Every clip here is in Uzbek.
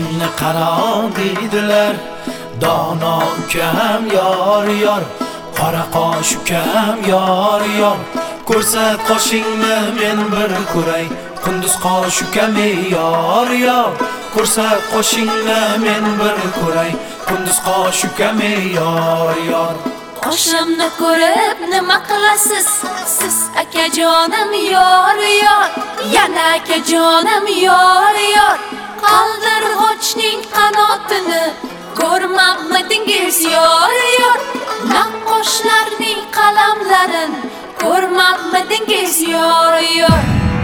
qoshingni qaro deydilar. Dono ukam yor yor, qora qosh ukam yor yor. Ko'rsat qoshingni men bir ko'ray, qunduz qosh ukam yor yor. Ko'rsat qoshingni men bir ko'ray, qunduz qosh ukam yor yor. Qoshimni ko'rib nima qilasiz siz akajonim yor yor, yana akajonim yor yor. Qaldirg'ochning qanotini ko'rmabmidingiz yor yor, naqqoshlarning qalamlarin ko'rmabmidingiz yor yor.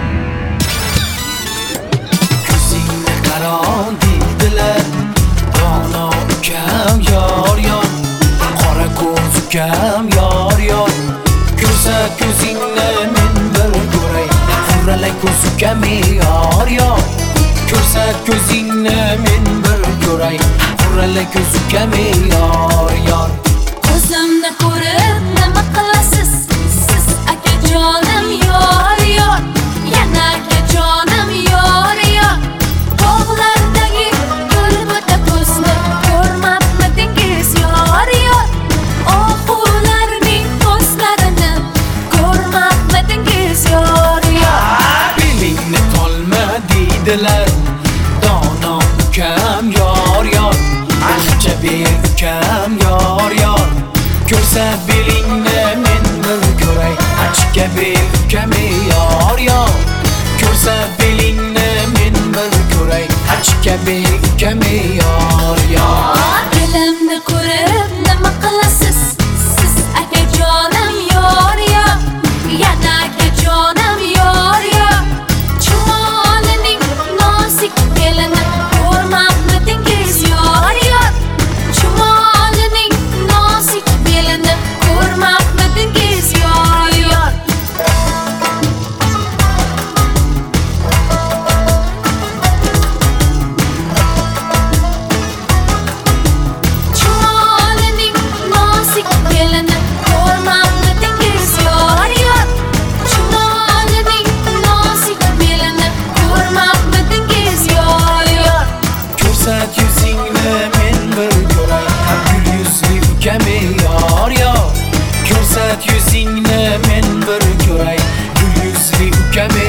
Ko'zingni qaro deydilar, dono ukam yor yor, qora ko'z ukam yor yor. Ko'rsat ko'zingni men bir ko'ray, qurralay ko'z ukam yor yor. Ko'rsat ko'zingni men bir ko'ray, qurralay ko'z ukam yor yor. Ko'zimni ko'rib nima qilasiz siz akajonim yor yor, yana akajonim yor yor. Tog'lardagi gulbota ko'zni ko'rmabmidingiz yor yor, oquvlarning ko'zlarini ko'rmabmidingiz yor yor. Belingni tolma deydilar, dono ukam yor yor, ancha ber ukam yor yor. Ko'rsat belingni men bir ko'ray, achka ber ukam yor yor. Ko'rsat belingni men bir ko'ray, achka ber ukam yor yor. Belimni ko'rib nima qilasiz siz akajonim yor yor, yana akajonim yor yor. Chumolining nozik belini ko'rmabmidingiz yor yor, chumolining nozik belini ko'rmabmidingiz yor yor. Chumolining nozik belini ko'rmabmidingiz yor yor, chumolining nozik belini ko'rmabmidingiz yor yor. Ko'rsat yuzingni men bir ko'ray, gul yuzli ukam yor yor. Ko'rsat yuzingni men bir ko'ray, gul yuzli ukam